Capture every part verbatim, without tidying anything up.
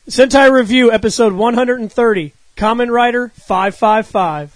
Sentai Review, episode one hundred thirty. Kamen Rider five five five.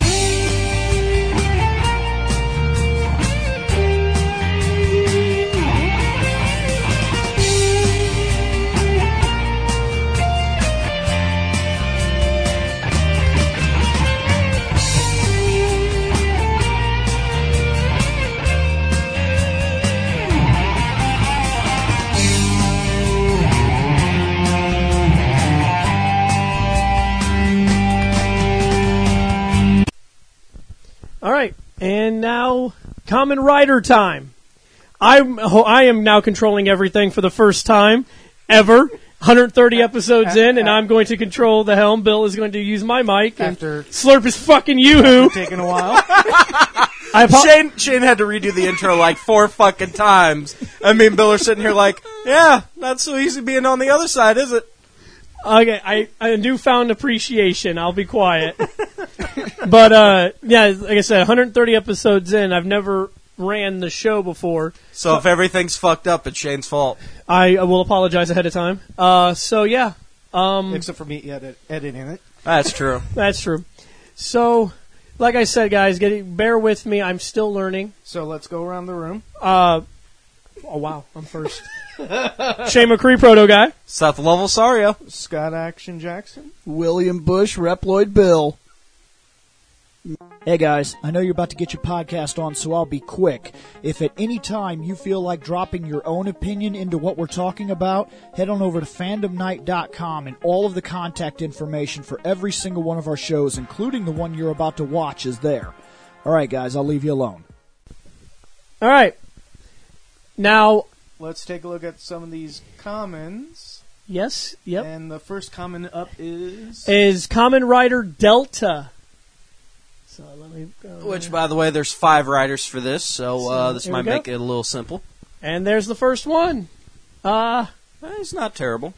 All right, and now Kamen Rider time. I'm I am now controlling everything for the first time ever. one hundred thirty episodes in, and I'm going to control the helm. Bill is going to use my mic and After slurp his fucking yoo-hoo. taking a while. I apo- Shane Shane had to redo the intro like four fucking times. I mean, Bill are sitting here like, yeah, not so easy being on the other side, is it? Okay, I, I newfound appreciation. I'll be quiet. But, uh, yeah, like I said, one hundred thirty episodes in. I've never ran the show before. So if everything's fucked up, it's Shane's fault. I will apologize ahead of time. Uh, so, yeah. Um, Except for me edit, editing it. That's true. That's true. So, like I said, guys, get, bear with me. I'm still learning. So let's go around the room. Uh, oh, wow. I'm first. Shane McCree, Proto Guy. Seth Lovell Sario. Scott Action Jackson. William Bush, Reploid Bill. Hey guys, I know you're about to get your podcast on, so I'll be quick. If at any time you feel like dropping your own opinion into what we're talking about, head on over to fandom night dot com, and all of the contact information for every single one of our shows, including the one you're about to watch, is there. Alright guys, I'll leave you alone. Alright. Now, Let's take a look at some of these commons. yes, yep. And the first common up is... Is Kamen Rider Delta. So let me go. Which, by the way, there's five riders for this, so uh, this Here we might go. make it a little simple. And there's the first one. Uh, Eh, it's not terrible.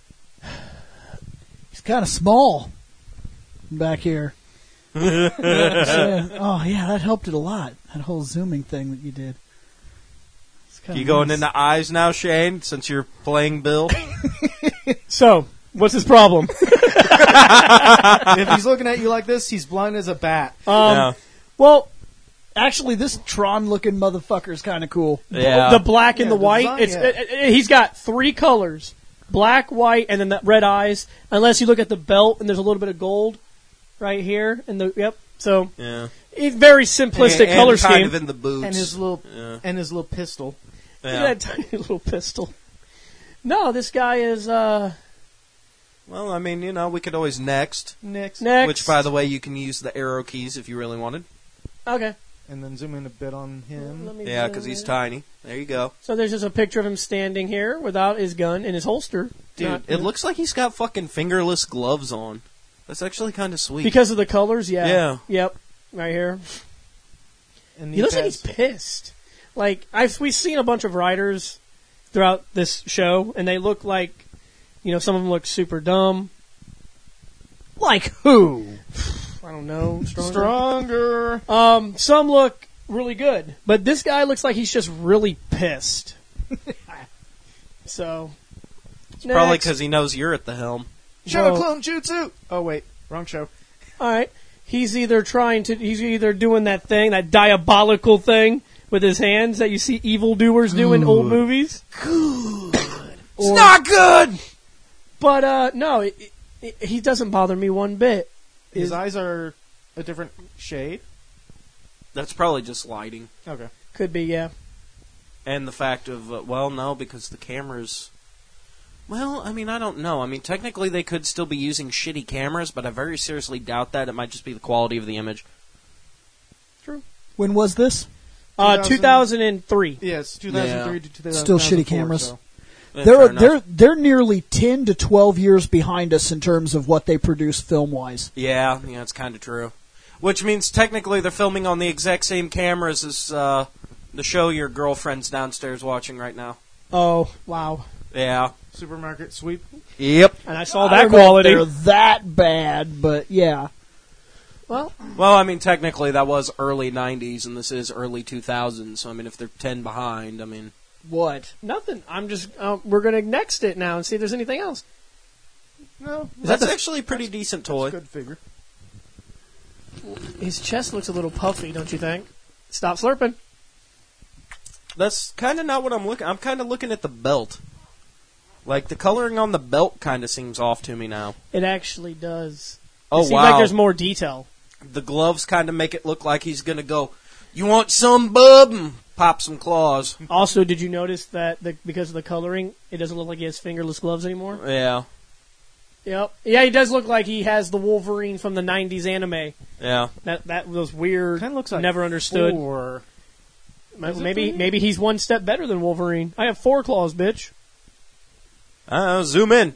He's kind of small back here. So, oh yeah, that helped it a lot. That whole zooming thing that you did. It's kinda You going nice. into eyes now, Shane, since you're playing Bill? so, what's his problem? If he's looking at you like this, he's blind as a bat. Um, yeah. Well, Actually, this Tron-looking motherfucker is kind of cool. Yeah. the black and Yeah, the the white, design, it's, yeah. it, it- he's got three colors. Black, white, and then the red eyes. Unless you look at the belt, and there's a little bit of gold right here. And the Yep. So, yeah. it's very simplistic and, color and kind scheme. of in the boots. And his little Yeah. and his little pistol. Look Yeah. at that tiny little pistol. No, this guy is, uh... Well, I mean, you know, we could always next. Next. Next. Which, by the way, you can use the arrow keys if you really wanted. Okay. And then zoom in a bit on him. Let me Yeah, zoom because he's in. tiny. There you go. So there's just a picture of him standing here without his gun in his holster. Dude, Not- it looks like he's got fucking fingerless gloves on. That's actually kind of sweet. Because of the colors, yeah. Yeah. Yep. Right here. And He looks like has- he's pissed. Like, I've we've seen a bunch of riders throughout this show, and they look like, you know, some of them look super dumb. Like who? I don't know. Stronger. Stronger. Um, some look really good, but this guy looks like he's just really pissed. So, It's probably next. because he knows you're at the helm. Shadow Whoa. Clone Jutsu. Oh wait, wrong show. All right, he's either trying to, he's either doing that thing, that diabolical thing with his hands that you see evildoers do in old movies. It's not good! But uh, no, it, it, he doesn't bother me one bit. His Is- eyes are a different shade. That's probably just lighting. Okay. Could be, yeah. And the fact of, uh, well, no, because the cameras... Well, I mean, I don't know. I mean, technically they could still be using shitty cameras, but I very seriously doubt that. It might just be the quality of the image. When was this? Uh, two two thousand three. Yes, two thousand three to two thousand Still four. shitty cameras. So. Eh, They're fair they're enough. they're nearly ten to twelve years behind us in terms of what they produce film wise. Yeah, yeah, it's kind of true. Which means technically they're filming on the exact same cameras as uh, the show your girlfriend's downstairs watching right now. Oh, wow. Yeah. Supermarket sweep. Yep. And I saw I that don't know if quality. They're that bad, but yeah. Well, Well, I mean, technically that was early nineties, and this is early two thousands, so I mean, if they're ten behind, I mean... What? nothing. I'm just, uh, we're going to next it now and see if there's anything else. No, That's the- actually a pretty decent toy. good figure. His chest looks a little puffy, don't you think? Stop slurping. That's kind of not what I'm looking. I'm kind of looking at the belt. Like the coloring on the belt kind of seems off to me now. It actually does. Oh it seems wow! like there's more detail. The gloves kind of make it look like he's gonna go. You want some, bub? And pop some claws. Also, did you notice that the, because of the coloring, it doesn't look like he has fingerless gloves anymore? Yeah, Yep. Yeah, he does look like he has the Wolverine from the nineties anime. yeah. That that was weird. Kind of looks like never understood. Four. Ma- Is it Maybe three? maybe he's one step better than Wolverine. I have four claws, bitch. Uh, zoom in.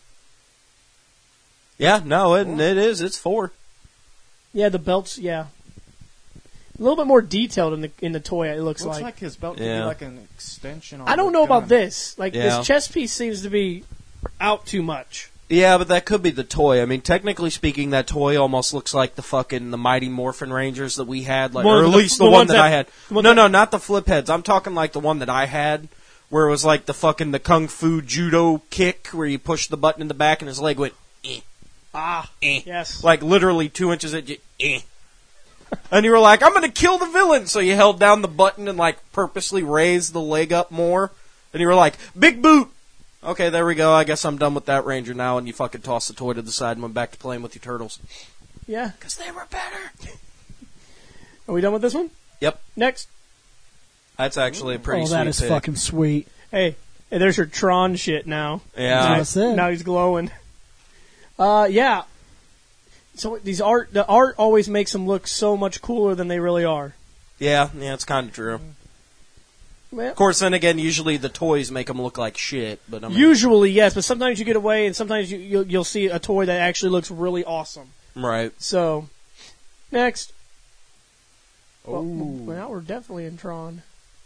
Yeah, no, it, it is. It's four. Yeah, the belts. Yeah, a little bit more detailed in the in the toy. It looks, Looks like. like his belt could Yeah. be like an extension. On I don't the know about gun. this. Like Yeah. this chest piece seems to be out too much. Yeah, but that could be the toy. I mean, technically speaking, that toy almost looks like the fucking the Mighty Morphin Rangers that we had, like, One or of at the- least the, the one ones that, that- I had. the one No, that- no, not the flip heads. I'm talking like the one that I had, where it was like the fucking the kung fu judo kick, where you push the button in the back and his leg went, eh, Ah, eh. yes. like literally two inches at you, eh. And you were like, I'm gonna kill the villain, so you held down the button and like purposely raised the leg up more, and you were like, big boot. Okay, there we go. I guess I'm done with that Ranger now, and you fucking toss the toy to the side and went back to playing with your turtles. Yeah. Because they were better. Are we done with this one? Yep. Next. That's actually a pretty oh, sweet that is pick. fucking sweet. Hey, hey, there's your Tron shit now. Yeah. That's what I said. Now he's glowing. Uh, yeah. So these art, the art always makes them look so much cooler than they really are. Yeah, yeah, it's kind of true. Well, Of course, then again, usually the toys make them look like shit. But I mean, usually, yes, but sometimes you get away, and sometimes you, you'll, you'll see a toy that actually looks really awesome. right? So, next. Well, Ooh. well, now we're definitely in Tron.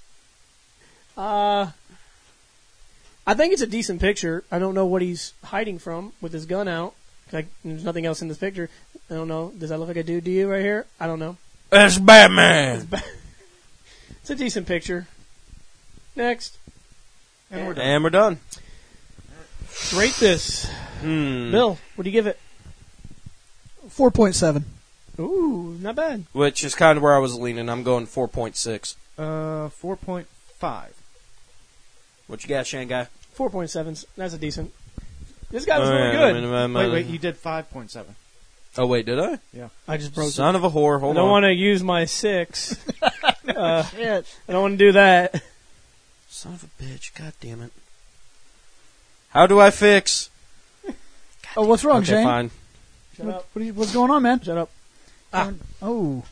Uh, I think it's a decent picture. I don't know what he's hiding from with his gun out. Like, there's nothing else in this picture. I don't know. Does that look like a dude to you right here? I don't know. That's Batman. It's a decent picture. Next. And we're done. And we're done. Rate this. Hmm. Bill, what do you give it? four point seven. Ooh, not bad. Which is kind of where I was leaning. I'm going four point six. Uh, four point five. What you got, Shane guy? four point seven. That's a decent. This guy was Oh, really yeah, good. I mean, um, Wait, uh, wait, you did five point seven. Oh wait, did I? I just broke Son of a whore. I Hold don't on. want to use my six. uh, I don't want to do that. Son of a bitch. God damn it. How do I fix? Oh, what's wrong, Okay, Shane? fine. Shut What, up. what are you- what's going on, man? Shut up. Ah. Oh.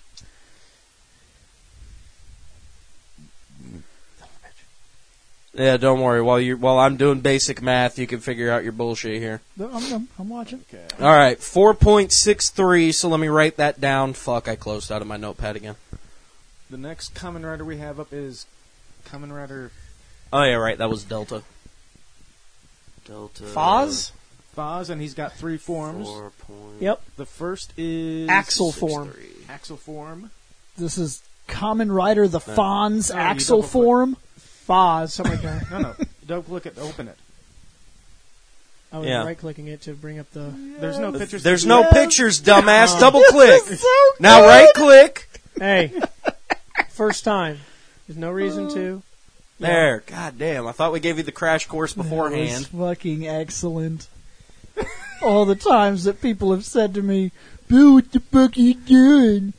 Yeah, don't worry. While you while I'm doing basic math, you can figure out your bullshit here. I'm, I'm, I'm watching. Okay. All right, four point six three. So let me write that down. Fuck, I closed out of my notepad again. The next Kamen Rider we have up is Kamen Rider Oh yeah, right. That was Delta. Delta. Foz? Foz, and he's got three forms. Four point Yep. The first is Axle six form. three. Axle form. This is Kamen Rider the Fonz No, you Axle double click. Form. Foz, something like that. No, no. Don't click it. Open it. I was Yeah. right clicking it to bring up the. There's no pictures. There's to no do. pictures, dumbass. Oh. Double click. Now right click. Hey, first time. There's no reason to. There. God damn. I thought we gave you the crash course That was beforehand. fucking excellent. All the times that people have said to me, Bill, what the fuck are you doing?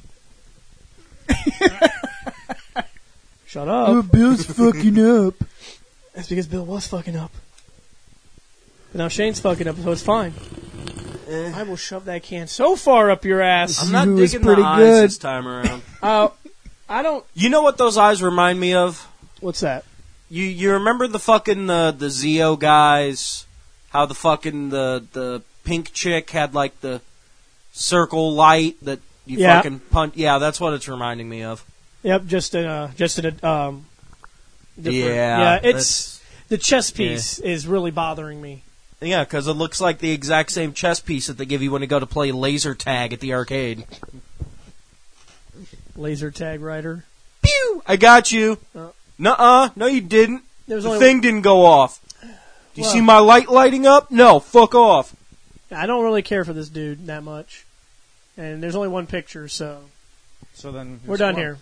Shut Oh, up. Bill's fucking up. That's because Bill was fucking up. But now Shane's fucking up, so it's fine. I will shove that can so far up your ass. I'm not He was digging pretty the eyes good. this time around. Uh, I don't. You know what those eyes remind me of? What's that? You you remember the fucking the the Zeo guys? How the fucking the the pink chick had like the circle light that you Yeah. fucking punch. Yeah, that's what it's reminding me of. Yep, just in a just in a um. different- Yeah, yeah. It's that's- the chess piece is really bothering me. Yeah, because it looks like the exact same chess piece that they give you when you go to play laser tag at the arcade. Laser tag rider. Pew! I got you. Oh. Nuh-uh. No, you didn't. There's The only thing didn't go off. Do you Well- see my light lighting up? No, fuck off. I don't really care for this dude that much. And there's only one picture, so So then we're done here.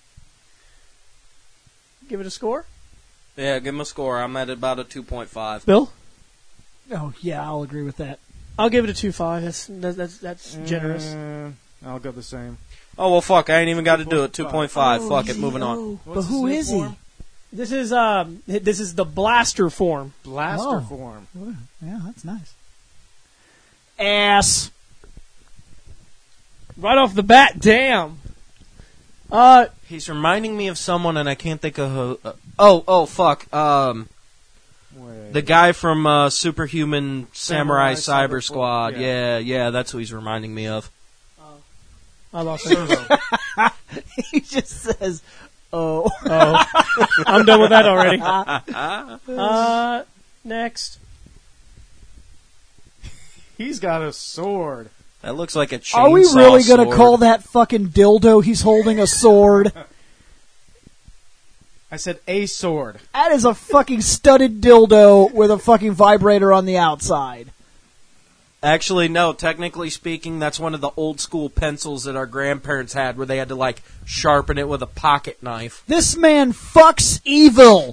Give it a score? Yeah, give him a score. I'm at about a two point five. Bill? Oh, yeah, I'll agree with that. I'll give it a two point five. That's, that's, that's, that's generous. Uh, I'll go the same. Oh, well, fuck. I ain't even got to do it. two point five. Oh, fuck it. he- Moving on. oh. But What's who his is new he? form? This is um, this is the blaster form. Blaster Oh. form. Yeah, that's nice. Ass. Right off the bat, damn. Uh, He's reminding me of someone, and I can't think of who. Uh, oh, oh, fuck. Um, Wait. the guy from uh, Superhuman Samurai, Samurai Cyber, Cyber Squad. Squad, Yeah. yeah, that's who he's reminding me of. I lost it. He just says, oh. Oh, I'm done with that already. Uh, next. He's got a sword. That looks like a chainsaw Are we really going to sword. call that fucking dildo he's holding a sword? I said a sword. That is a fucking studded dildo with a fucking vibrator on the outside. Actually, no. Technically speaking, that's one of the old school pencils that our grandparents had, where they had to like sharpen it with a pocket knife. This man fucks evil.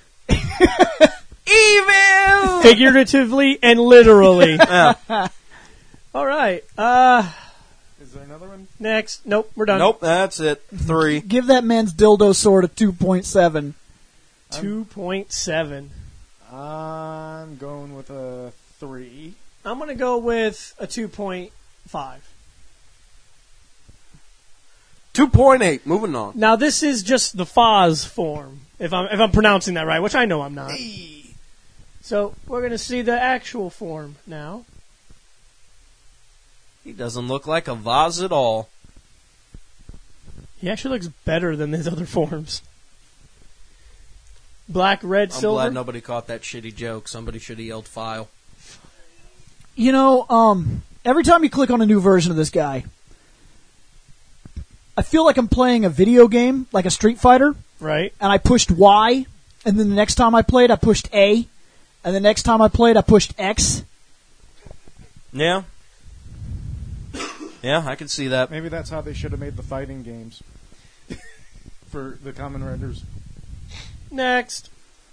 Evil. Figuratively and literally. Yeah. All right. Uh, Is there another one? next. Nope, we're done. Nope, that's it. Three. Give that man's dildo sword a two point seven. two point seven. I'm going with a three. I'm going to go with a two point five. Two point eight. Moving on. Now, this is just the Foz form, if I'm if I'm pronouncing that right, which I know I'm not. So, we're going to see the actual form now. He doesn't look like a vase at all. He actually looks better than his other forms. Black, red, I'm silver. glad nobody caught that shitty joke. Somebody should have yelled file. You know, um, every time you click on a new version of this guy, I feel like I'm playing a video game, like a Street Fighter, Right. and I pushed Y, and then the next time I played, I pushed A, and the next time I played, I pushed X. Yeah. Yeah, I can see that. Maybe that's how they should have made the fighting games for the Kamen Riders. Next.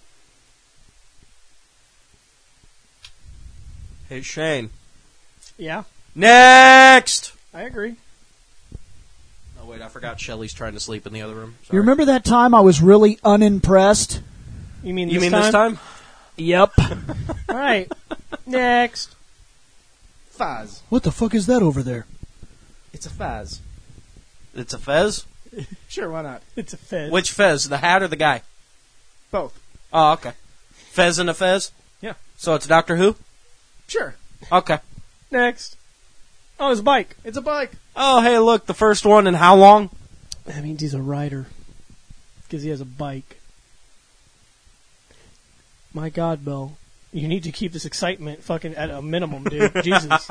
Hey, Shane. Yeah, Next! I agree. Oh, wait, I forgot Shelly's trying to sleep in the other room. Sorry. You remember that time I was really unimpressed? You mean You this mean time? this time? Yep. All right. Next. Faz. What the fuck is that over there? It's a Faz. It's a Fez? Sure, why not? It's a Fez. Which Fez? The hat or the guy? Both. Oh, okay. Fez and a Fez? Yeah. So it's Doctor Who? Sure. Okay. Next. Oh, his bike. It's a bike. Oh, hey, look, the first one in how long? That means he's a rider. Because he has a bike. My God, Bill. You need to keep this excitement fucking at a minimum, dude. Jesus.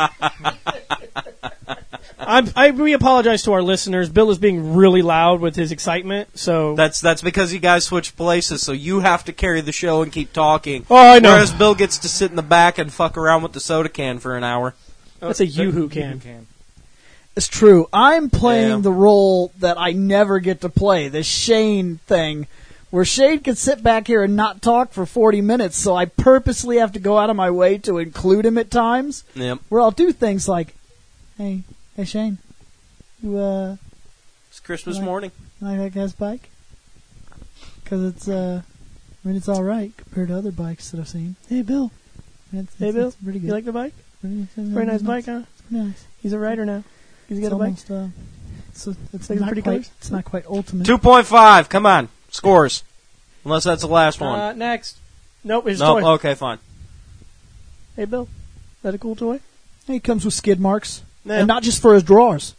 I'm, I, we apologize to our listeners. Bill is being really loud with his excitement, so... That's that's because you guys switched places, so you have to carry the show and keep talking. Oh, I know. Whereas Bill gets to sit in the back and fuck around with the soda can for an hour. That's a Yoo-hoo can. can. It's true. I'm playing Yeah. the role that I never get to play, the Shane thing, where Shane can sit back here and not talk for forty minutes, so I purposely have to go out of my way to include him at times, Yep. where I'll do things like, hey, hey Shane, you, uh, It's Christmas Right. morning. like that guy's bike? Because it's, uh, I mean, it's alright compared to other bikes that I've seen. Hey, Bill. It's, Hey, it's, Bill. it's pretty good. You like the bike? Pretty- it's Very nice bike, huh? It's pretty nice. He's a rider now. He's It's got a bike. almost, uh, it's, it's, Like the not pretty quite, colors? it's not quite ultimate. two point five. Come on. Scores. Unless that's the last one. Uh, next. Nope, his nope. toy. Okay, fine. Hey, Bill. Is that a cool toy? He comes with skid marks. Yeah. And not just for his drawers.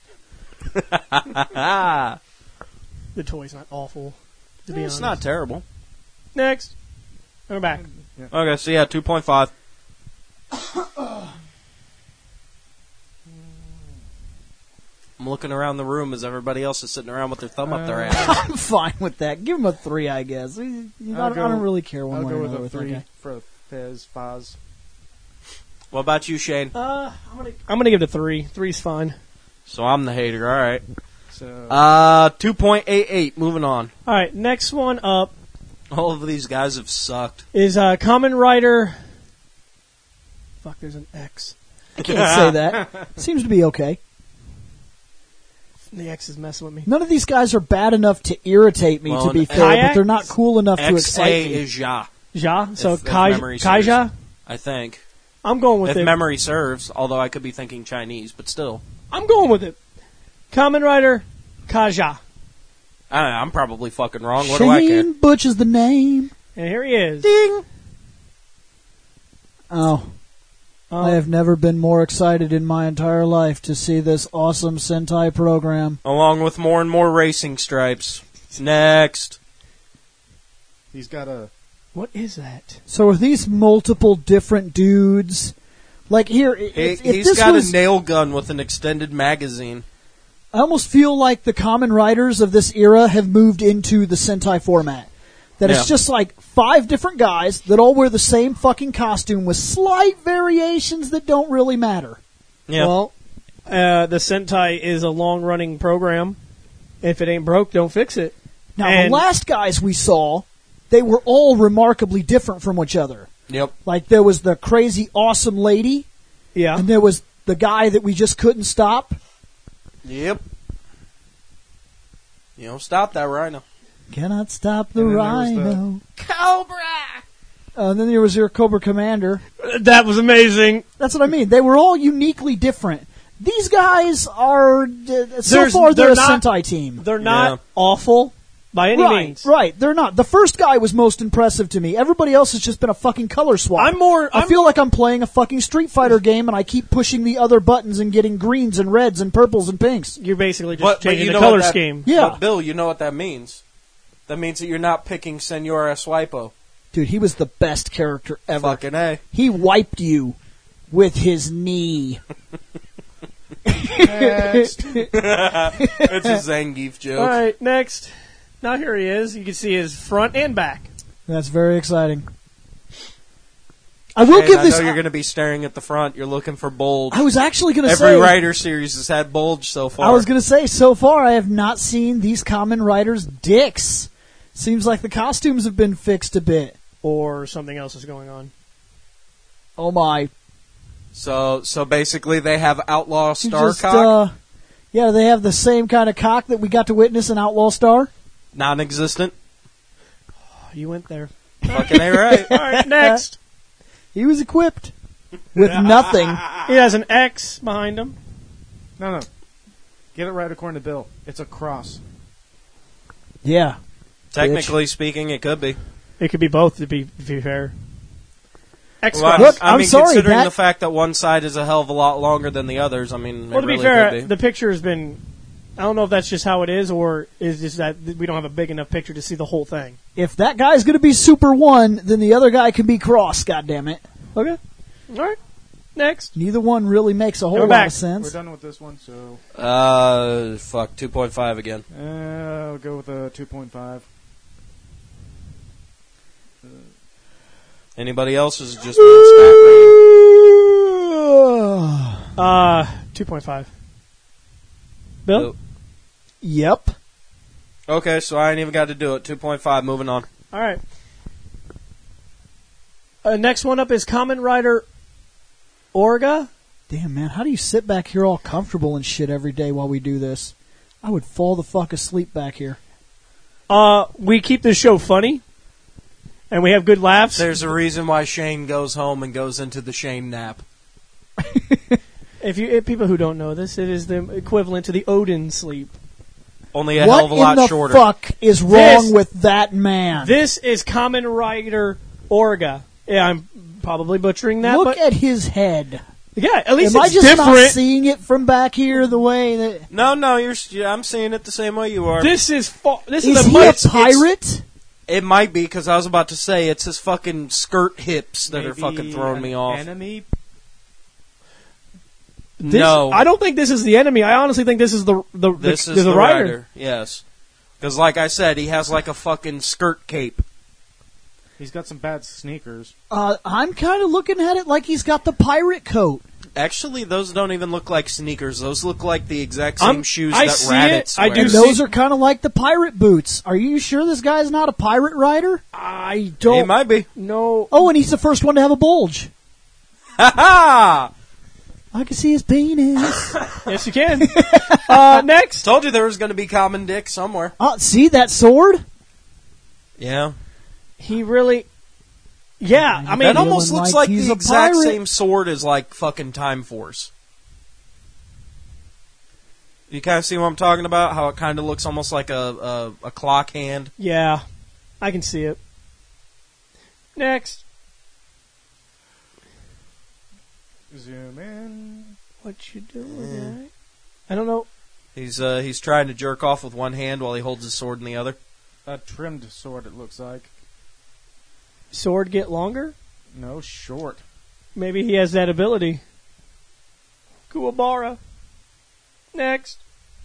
Ah. The toy's not awful, to be It's honest. not terrible. Next. We're back. Okay, so yeah, two point five. I'm looking around the room as everybody else is sitting around with their thumb up their ass. I'm fine with that. Give him a three, I guess. You know, I, I'll don't, I don't go- really care one I'll way go or with another a with that three guy. for Fez, Faz. What about you, Shane? Uh, I'm gonna I'm gonna give it a three. Three's fine. So I'm the hater. All right. So Uh, two point eight eight. Moving on. All right, next one up All of these guys have sucked. is uh, Kamen Rider. Fuck, there's an X. I can't say that. Seems to be okay. The X is messing with me. None of these guys are bad enough to irritate me, Well, to be an fair, but Kayak? they're not cool enough to X excite A me. is Ja, Ja, so If- if Kai, memory serves. Kaija. I think. I'm going with If it. memory serves, although I could be thinking Chinese, but still. I'm going with it. Kamen Rider Kaja. I don't know, I'm probably fucking wrong. What do I care? Shane Butch is the name. And here he is. Ding! Oh. Um, I have never been more excited in my entire life to see this awesome Sentai program. Along with more and more racing stripes. Next. he's got a. What is that? So are these multiple different dudes? Like here, He, if, if he's this got was, a nail gun with an extended magazine. I almost feel like the Kamen Riders of this era have moved into the Sentai format. That Yeah. it's just like five different guys that all wear the same fucking costume with slight variations that don't really matter. Yeah. Well, uh, the Sentai is a long-running program. If it ain't broke, don't fix it. Now, And- the last guys we saw, they were all remarkably different from each other. Yep. Like, there was the crazy, awesome lady, Yeah. and there was the guy that we just couldn't stop. Yep. You know, stop that rhino. Cannot stop the And then there was the- rhino. Cobra! Uh, and then there was your Cobra Commander. That was amazing. That's what I mean. They were all uniquely different. These guys are, uh, so There's- far, they're, they're a not- Sentai team. They're not Yeah. awful by any right, means. right. They're not. The first guy was most impressive to me. Everybody else has just been a fucking color swap. I'm more. I I'm feel like I'm playing a fucking Street Fighter game, and I keep pushing the other buttons and getting greens and reds and purples and pinks. You're basically just But, but changing you the know color what that, scheme. Yeah. But Bill, you know what that means. That means that you're not picking Senor Swipo. Dude, he was the best character ever. Fucking A. He wiped you with his knee. Next. It's a Zangief joke. All right, next. Now here he is. You can see his front and back. That's very exciting. I will And give I this. know you're going to be staring at the front. You're looking for bulge. I was actually going to Every say. Rider series has had bulge so far. I was going to say, so far, I have not seen these Kamen Riders' dicks. Seems like the costumes have been fixed a bit. Or something else is going on. Oh my! So, so basically, they have Outlaw You Star just, cock, uh, yeah, they have the same kind of cock that we got to witness in Outlaw Star. non-existent. Oh, you went there. Fucking A, right? All right, next. He was equipped with nothing. He has an X behind him. No, no. Get it right according to Bill. It's a cross. Yeah. Technically speaking, it could be. It could be both, to be, to be fair. X Well, I'm, Look, I I'm mean, sorry, considering that- the fact that one side is a hell of a lot longer than the others, I mean, Well, it to really be fair, could be. the picture has been. I don't know if that's just how it is, or is just that we don't have a big enough picture to see the whole thing. If that guy's going to be Super One, then the other guy can be Cross. God damn it! Okay. All right. Next. Neither one really makes a whole Go lot back. of sense. We're done with this one, so Uh, fuck, two point five again. uh, I'll go with a two point five. Anybody else is just me stat rating. Uh, two point five. Bill? Nope. Yep. Okay, so I ain't even got to do it. two point five, moving on. All right. Uh, next one up is Kamen Rider Orga. Damn, man, how do you sit back here all comfortable and shit every day while we do this? I would fall the fuck asleep back here. Uh, we keep this show funny, and we have good laughs. There's a reason why Shane goes home and goes into the Shane nap. If you if people who don't know this, it is the equivalent to the Odin sleep. Only a what hell of a lot in the shorter. fuck is wrong This- with that man? This is Kamen Rider Orga. Yeah, I'm probably butchering that, Look but at his head. yeah, at least Am I it's just not different. seeing it from back here the way that... No, no, you're. yeah, I'm seeing it the same way you are. This is fa- this Is is, a he much a pirate? It might be because I was about to say it's his fucking skirt hips that are Maybe fucking throwing an me off. Enemy. This, no, I don't think this is the enemy. I honestly think this is the the this the, is the, rider. rider. Yes, because like I said, he has like a fucking skirt cape. He's got some bad sneakers. Uh, I'm kind of looking at it like he's got the pirate coat. Actually, those don't even look like sneakers. Those look like the exact same I'm- shoes I that see rabbits it. I wear. do And see- those are kind of like the pirate boots. Are you sure this guy's not a pirate rider? I He don't might be. know. Oh, and he's the first one to have a bulge. Ha ha! I can see his penis. Yes, you can. uh, next. Told you there was going to be common dick somewhere. Oh, see that sword? Yeah. He really. Yeah, I mean, That almost feeling looks like like he's the a exact pirate. same sword as, like, fucking Time Force. You kind of see what I'm talking about? How it kind of looks almost like a, a, a clock hand. yeah, I can see it. Next. Zoom in. What you doing, guy? I don't know. He's uh, he's trying to jerk off with one hand while he holds his sword in the other. A trimmed sword, it looks like. Sword get longer? No, short. Maybe he has that ability. Kuwabara. Next.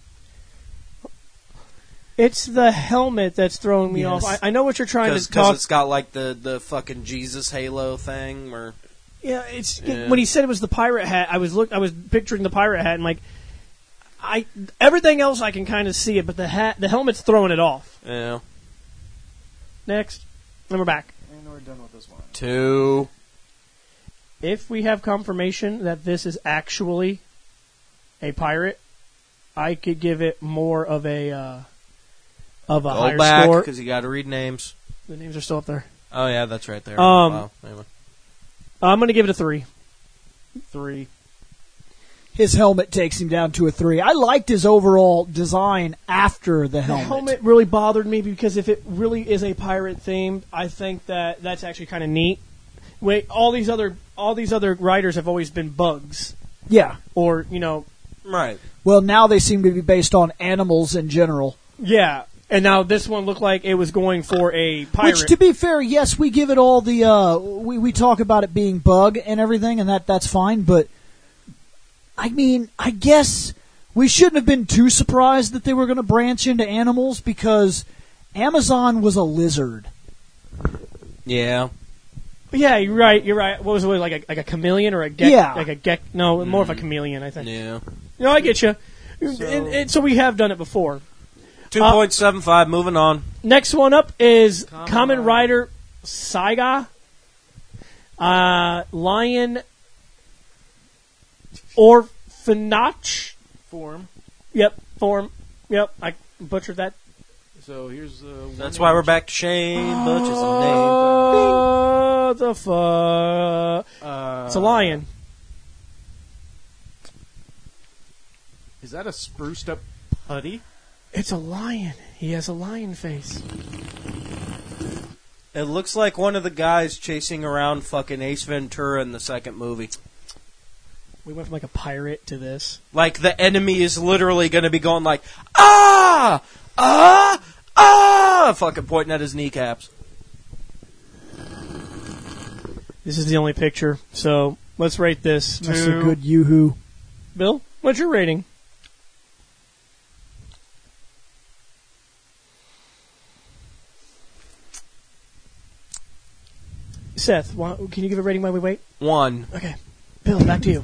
It's the helmet that's throwing me Yes. off. I, I know what you're trying Because to talk. it's got, like, the, the fucking Jesus halo thing. Or Yeah, it's Yeah. when he said it was the pirate hat. I was look. I was picturing the pirate hat, and like, I everything else I can kind of see it, but the hat, the helmet's throwing it off. Yeah. Next, and we're back. And we're done with this one. Two. If we have confirmation that this is actually a pirate, I could give it more of a uh, of a Go higher back, score. because you got to read names. The names are still up there. Oh, yeah, that's right there. Um, wow. Anyway. I'm going to give it a three. Three. His helmet takes him down to a three. I liked his overall design after the The helmet. helmet really bothered me because if it really is a pirate themed, I think that that's actually kind of neat. Wait, all these other all these other riders have always been bugs, Yeah. or you know, Right. Well, now they seem to be based on animals in general. yeah. And now this one looked like it was going for a pirate. Which, to be fair, yes, we give it all the uh, we we talk about it being bug and everything, and that that's fine. But I mean, I guess we shouldn't have been too surprised that they were going to branch into animals because Amazon was a lizard. Yeah. yeah, you're right. You're right. What was it like a like a chameleon or a gek? Yeah. Like a gek? No, more of a chameleon. I think. Yeah. No, I get you. So, and, and so we have done it before. two point seven five, moving on. Next one up is Kamen Kamen Rider. Rider Saiga, uh, Lion Orphanage. Form. Yep, form. Yep, I butchered that. So here's uh, one That's why we're image. back to Shane Butch's name. Oh, the fuck! Uh, It's a lion. Is that a spruced up putty? It's a lion. He has a lion face. It looks like one of the guys chasing around fucking Ace Ventura in the second movie. We went from like a pirate to this. Like, the enemy is literally going to be going like, ah! Ah! Ah! Fucking pointing at his kneecaps. This is the only picture, so let's rate this. That's a Two. good yoo-hoo. Bill, what's your rating? Seth, why, can you give a rating while we wait? One. Okay. Bill, back to you.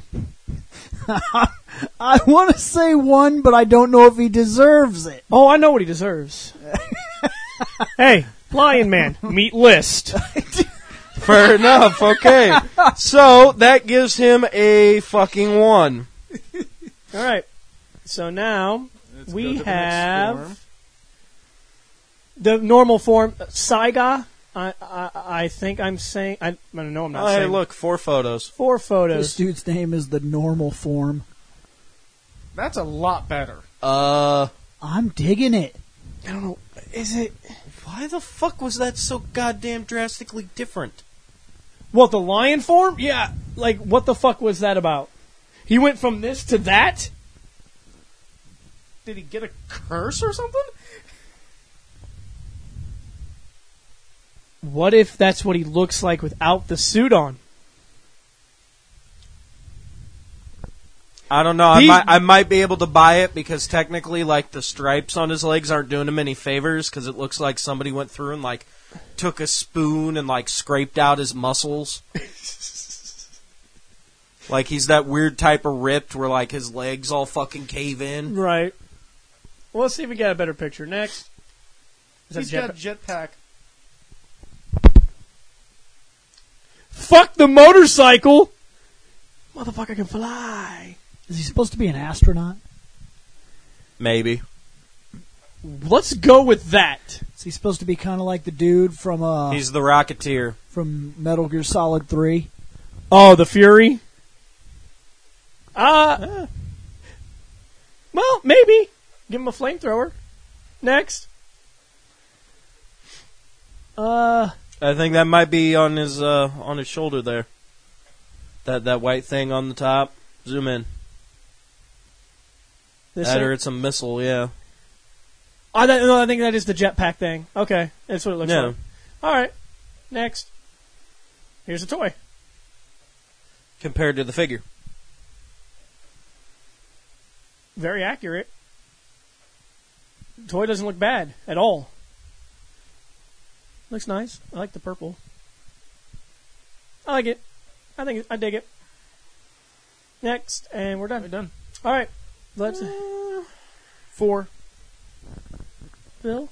I want to say one, but I don't know if he deserves it. Oh, I know what he deserves. Hey, Lion Man, meet list. Fair enough, okay. So, that gives him a fucking one. All right. So now Let's we go to the next have form. the normal form, Saiga. I, I I think I'm saying I, I don't know. I'm not Oh, hey, saying. look, four photos. Four This photos. dude's name is the normal form. That's a lot better. Uh, I'm digging it. I don't know. Is it? why the fuck was that so goddamn drastically different? What, the lion form? Yeah. Like, what the fuck was that about? He went from this to that? Did he get a curse or something? What if that's what he looks like without the suit on? I don't know. I He- might, I might be able to buy it because technically, like, the stripes on his legs aren't doing him any favors because it looks like somebody went through and, like, took a spoon and like scraped out his muscles. Like he's that weird type of ripped where like his legs all fucking cave in. Right. Well, let's see if we get a better picture. Next. Is that He's jet- got jetpack. Fuck the motorcycle! Motherfucker can fly. Is he supposed to be an astronaut? Maybe. Let's go with that. Is he supposed to be kind of like the dude from uh He's the Rocketeer. from Metal Gear Solid three? Oh, the Fury? Uh, well, maybe. Give him a flamethrower. Next. Uh, I think that might be on his uh, on his shoulder there. That that white thing on the top. Zoom in. this That thing? or it's a missile, yeah. I, th- no, I think that is the jetpack thing. Okay, that's what it looks Yeah. like. All right, next. Here's a toy. Compared to the figure. Very accurate. The toy doesn't look bad at all. Looks nice. I like the purple. I like it. I think I dig it. Next, and we're done. We're done. All right, let's. Four. Bill.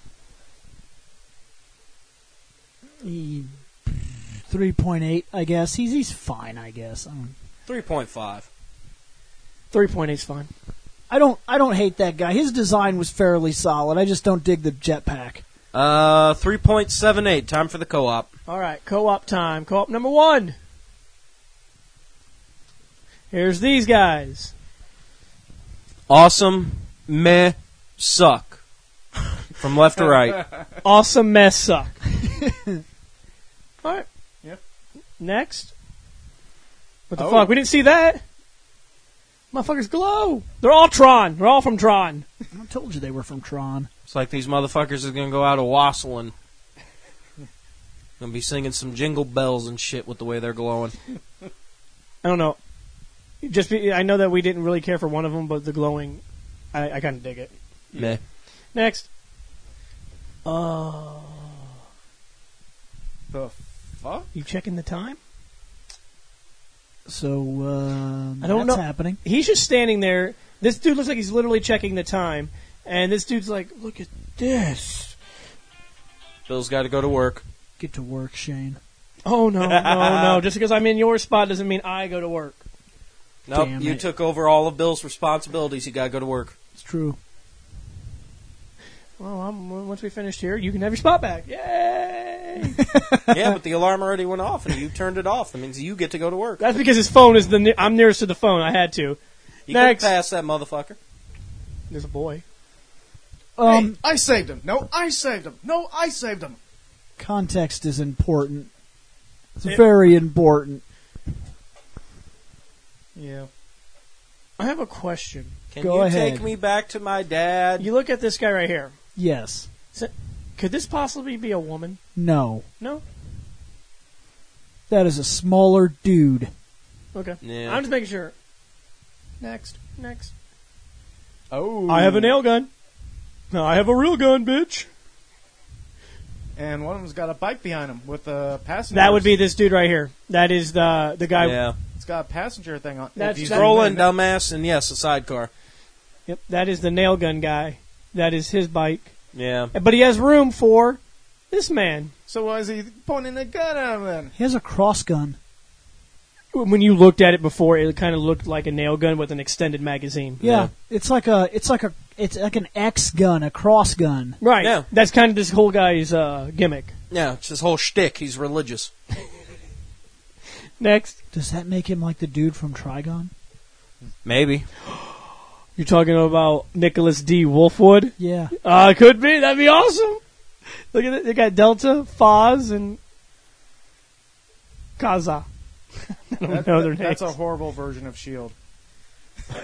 He, three point eight, I guess. He's he's fine, I guess. I don't, three point five. Three point eight's fine. I don't I don't hate that guy. His design was fairly solid. I just don't dig the jetpack. Uh, three point seven eight. Time for the co-op. All right, co-op time. Co-op number one. Here's these guys. Awesome, meh, suck. From left to right. Awesome mess suck. All right. Yep. Next. What the Oh. fuck? We didn't see that. Motherfuckers glow. They're all Tron. They're all from Tron. I told you they were from Tron. It's like these motherfuckers are gonna go out a wassailing. Gonna be singing some jingle bells and shit with the way they're glowing. I don't know. Just be, I know that we didn't really care for one of them, but the glowing, I, I kind of dig it. Meh. Next. Oh. The fuck? You checking the time? So uh, I don't that's know. happening. He's just standing there. This dude looks like he's literally checking the time. And this dude's like, look at this. Bill's got to go to work. Get to work, Shane. Oh, no, no, no. Just because I'm in your spot doesn't mean I go to work. Nope, Damn you it. took over all of Bill's responsibilities. You got to go to work. It's true. Well, I'm, once we finished here, you can have your spot back. Yay! Yeah, but the alarm already went off, and you turned it off. That means you get to go to work. That's because his phone is the. Ne- I'm nearest to the phone. I had to. You Next. can pass that motherfucker. There's a boy. Um, Hey, I saved him. No, I saved him. No, I saved him. Context is important. It's It- very important. Yeah. I have a question. Can Go you ahead. take me back to my dad? You look at this guy right here. Yes. Could this possibly be a woman? No. No? That is a smaller dude. Okay. Yeah. I'm just making sure. Next. Next. Oh. I have a nail gun. No, I have a real gun, bitch. And one of them's got a bike behind him with a passenger. That would be this dude right here. That is the the guy. Yeah. It's got a passenger thing on. That's- if he's that's- Rolling, dumbass, and yes, a sidecar. Yep. That is the nail gun guy. That is his bike. Yeah. But he has room for this man. So why is he pointing a gun at him then? He has a cross gun. When you looked at it before, it kind of looked like a nail gun with an extended magazine. Yeah. Yeah. It's like a it's like a it's like an X gun, a cross gun. Right. Yeah. That's kind of this whole guy's uh, gimmick. Yeah, it's his whole shtick. He's religious. Next. Does that make him like the dude from Trigon? Maybe. You're talking about Nicholas D. Wolfwood? Yeah. Uh, could be. That'd be awesome. Look at it. They got Delta, Foz, and Kaza. I don't That- know their that- that's a names. horrible version of S H I E L D.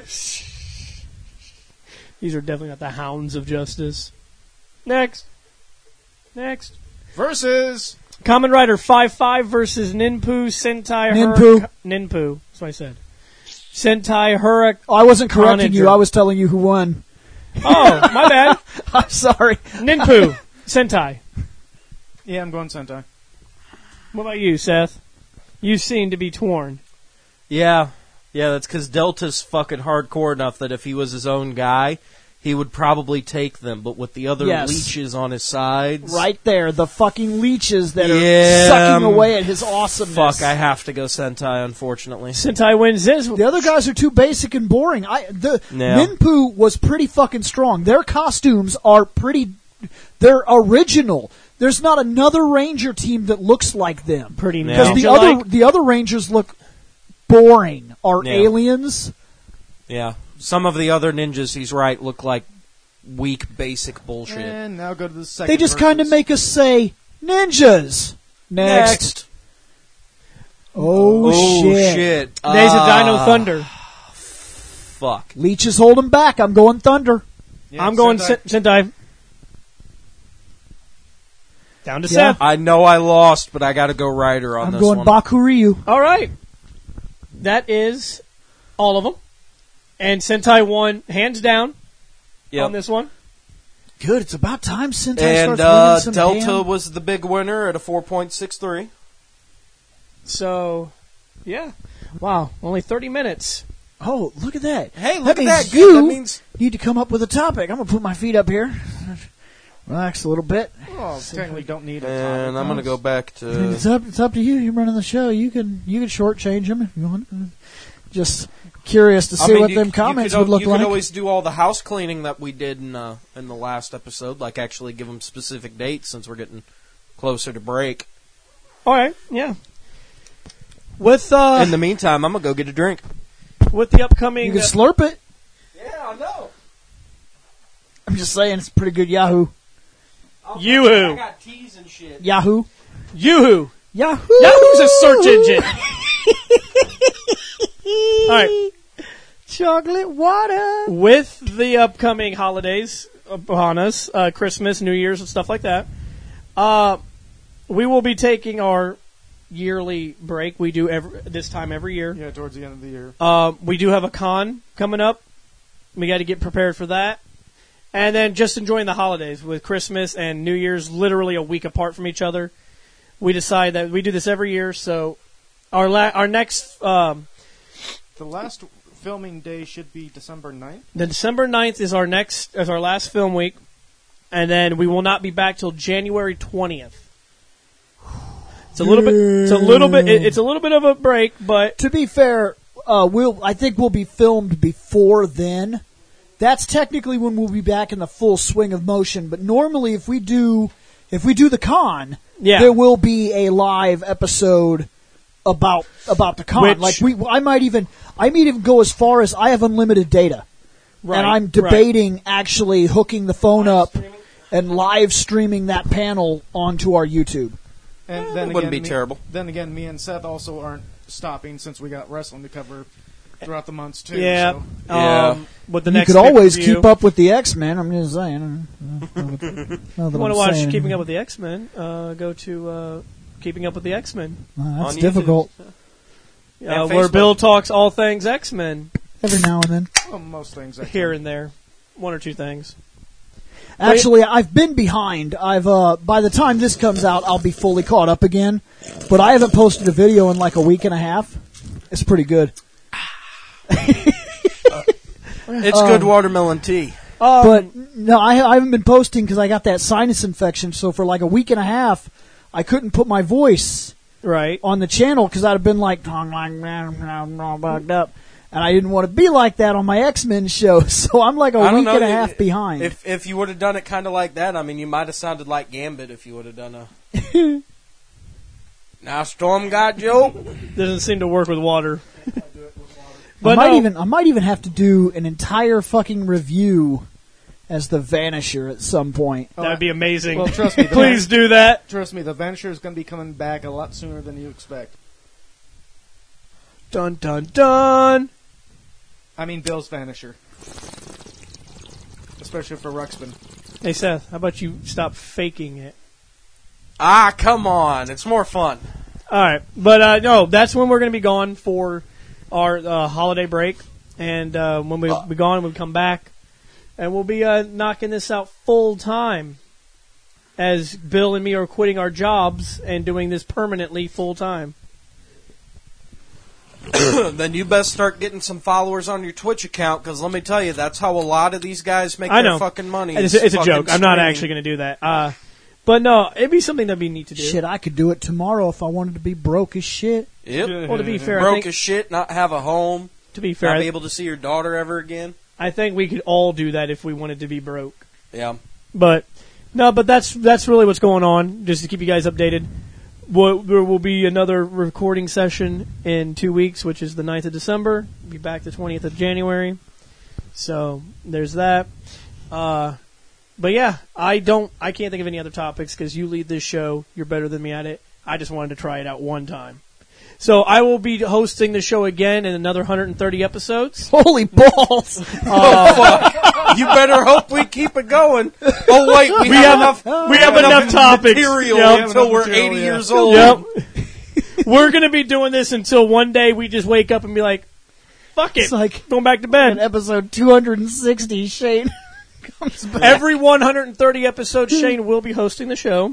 These are definitely not the Hounds of Justice. Next. Next. Versus. Kamen Rider five five versus Ninpu Sentai Ninpu. Hurric- Ninpu. That's what I said. Sentai Hurric. Oh, I wasn't correcting you. Onager. I was telling you who won. Oh, my bad. I'm sorry. Ninpu Sentai. Yeah, I'm going Sentai. What about you, Seth? You seem to be torn. Yeah. Yeah, that's because Delta's fucking hardcore enough that if he was his own guy, he would probably take them. But with the other Yes. leeches on his sides... Right there, the fucking leeches that Yeah, are sucking um, away at his awesomeness. Fuck, I have to go Sentai, unfortunately. Sentai wins this. The other guys are too basic and boring. I the Yeah. Minpu was pretty fucking strong. Their costumes are pretty. They're original. There's not another Ranger team that looks like them. Pretty Yeah. Because the ninja-like. other the other Rangers look boring. Are Yeah. aliens? Yeah. Some of the other ninjas, he's right, look like weak, basic bullshit. And now go to the second. They just kind of versus. make us say ninjas. Next. Oh, Oh, shit. shit. Days of Dino Ah, Thunder. Fuck. Leeches hold him back. I'm going Thunder. Yeah, I'm going Sentai. Sen- Sentai. Down to Yeah. Seth. I know I lost, but I got to go Rider on I'm this going one. Bakuryu. All right. That is all of them. And Sentai won hands down Yep. on this one. Good. It's about time Sentai And starts uh, winning some Delta damn- was the big winner at a four point six three. So, yeah. Wow. Only thirty minutes. Oh, look at that. Hey, That look at means that. you Good. That means need to come up with a topic. I'm going to put my feet up here. Relax a little bit. Oh, technically don't need a and topic. I'm going to go back I mean, to... it's up. It's up to you. You're running the show. You can you can shortchange them if you want. Just curious to I see mean, what you- them you comments could, would look you like. could always do all the house cleaning that we did in uh, in the last episode, like actually give them specific dates since we're getting closer to break. All right. Yeah. With uh, in the meantime, I'm going to go get a drink. with the upcoming you can slurp it. Yeah, I know. I'm just saying, it's pretty good. Yahoo, Yoo-hoo. I got teas and shit. Yahoo, Yoo-hoo. Yahoo. Yahoo's a search engine. All right. Chocolate water. With the upcoming holidays upon us, uh, Christmas, New Year's, and stuff like that, uh, we will be taking our yearly break. We do every, this time every year. Yeah, towards the end of the year. Uh, we do have a con coming up. We got to get prepared for that. And then just enjoying the holidays with Christmas and New Year's literally a week apart from each other. We decide that we do this every year, so our la- our next... Um, The last filming day should be December ninth. The December ninth is our next, is our last film week, and then we will not be back till January twentieth. It's a little bit, it's a little bit, it- it's a little bit of a break, but To be fair, uh, we'll I think we'll be filmed before then. That's technically when we'll be back in the full swing of motion. But normally, if we do if we do the con, Yeah. there will be a live episode about about the con. Which- like we, I might even I might even go as far as I have unlimited data, right, and I'm right. debating actually hooking the phone up and live streaming that panel onto our YouTube. And Eh, then it wouldn't again, be me, terrible. Then again, me and Seth also aren't stopping since we got wrestling to cover throughout the months too. Yeah, So. Yeah. Um, with the You next could always pay-per-view. keep up with the X Men. I'm just saying. Not that If you want I'm to watch saying. Keeping Up with the X-Men, uh, go to uh, Keeping Up with the X-Men, Uh, that's On YouTube. difficult. uh, And where Facebook. Bill talks all things X-Men Every now and then. Well, most things. here and there, one or two things. Actually, I've been behind. I've uh, by the time this comes out, I'll be fully caught up again. But I haven't posted a video in like a week and a half. It's pretty good. It's good watermelon tea. Um, But no, I, I haven't been posting because I got that sinus infection. So for like a week and a half, I couldn't put my voice right. on the channel because I'd have been like, I'm all bugged up. And I didn't want to be like that on my X-Men show. So I'm like a I don't week know, and a you- half behind. If if you would have done it kind of like that, I mean, you might have sounded like Gambit if you would have done a. Now Storm got Joe. Doesn't seem to work with water. I But might no, even I might even have to do an entire fucking review as the Vanisher at some point. that would be amazing. Well, trust me. The Please do that. Trust me, the Vanisher is going to be coming back a lot sooner than you expect. Dun dun dun. I mean, Bill's Vanisher, especially for Ruxpin. Hey Seth, how about you stop faking it? Ah, come on, it's more fun. All right, but uh, no, that's when we're going to be gone for our uh, holiday break, and uh, when we be gone, we'll come back, and we'll be uh, knocking this out full time. as Bill and me are quitting our jobs and doing this permanently full time. Then you best start getting some followers on your Twitch account, because let me tell you, that's how a lot of these guys make I their know. fucking money. It's, is it's a fucking joke. I'm not streaming. actually going to do that. Uh, but no, it'd be something that'd be neat to do. Shit, I could do it tomorrow if I wanted to be broke as shit. Yep. Well, to be fair, I Broke think, as shit, not have a home, to be fair, not I, be able to see your daughter ever again. I think we could all do that if we wanted to be broke. Yeah. But no, but that's that's really what's going on. Just to keep you guys updated. Well, there will be another recording session in two weeks, which is the ninth of December. We'll be back the twentieth of January. So there's that. Uh, but yeah, I don't. I can't think of any other topics because you lead this show. You're better than me at it. I just wanted to try it out one time. So I will be hosting the show again in another one hundred thirty episodes. Holy balls! You better hope we keep it going. Oh wait, we, We have, have- enough. we have enough topics. material Yep. until we're Material, eighty yeah. years old. Yep. We're going to be doing this until one day we just wake up and be like, fuck it. It's like going back to in bed. episode two hundred sixty, Shane comes back. Every one hundred thirty episodes, Shane will be hosting the show.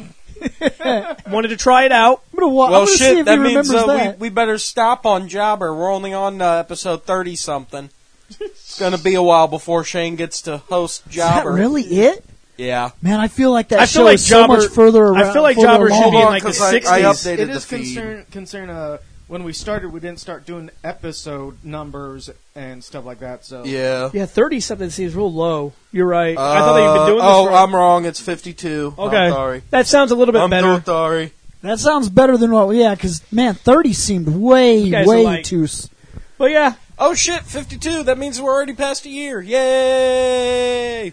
Wanted to try it out. I'm gonna, wa- I'm Well, gonna see shit, if that he means remembers uh, that. we, we better stop on Jobber. We're only on uh, episode thirty-something. It's going to be a while before Shane gets to host Is that Jobber. really it? Yeah. Man, I feel like that I show feel like is so Jobber- much further around. I feel like further Jobber should along. be in like the Because I, I sixties. updated It the is feed. concern, concern uh, when we started, we didn't start doing episode numbers and stuff like that. So Yeah. Yeah, thirty something seems real low. You're right. I thought that you've been doing this Oh, for. I'm wrong. It's fifty-two. okay. I'm sorry. That sounds a little bit I'm better. so sorry. That sounds better than what. Yeah, because man, thirty seemed way, You guys are way like- too. s- But yeah, Oh shit, fifty-two. That means we're already past a year. Yay!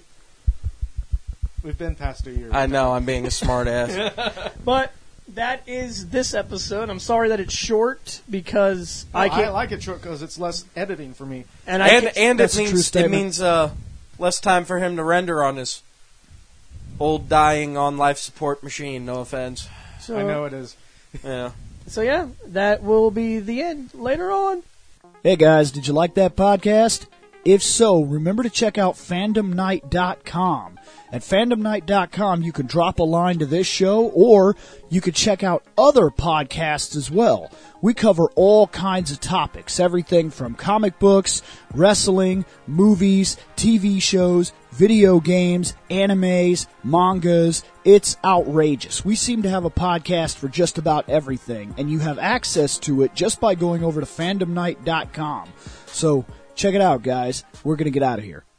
we've been past a year. I know, I'm being a smart ass. but that is this episode. I'm sorry that it's short because No, I I, can't. like it short because it's less editing for me. and I And can't, and it That's a true means it statement. means uh, less time for him to render on his old dying on life support machine. No offense. so, I know it is. Yeah. So yeah, that will be the end later on. Hey guys, did you like that podcast? If so, remember to check out fandom night dot com. At fandom night dot com, you can drop a line to this show, or you could check out other podcasts as well. We cover all kinds of topics, everything from comic books, wrestling, movies, T V shows, video games, animes, mangas. It's outrageous. We seem to have a podcast for just about everything, and you have access to it just by going over to fandom night dot com. So check it out, guys. We're going to get out of here.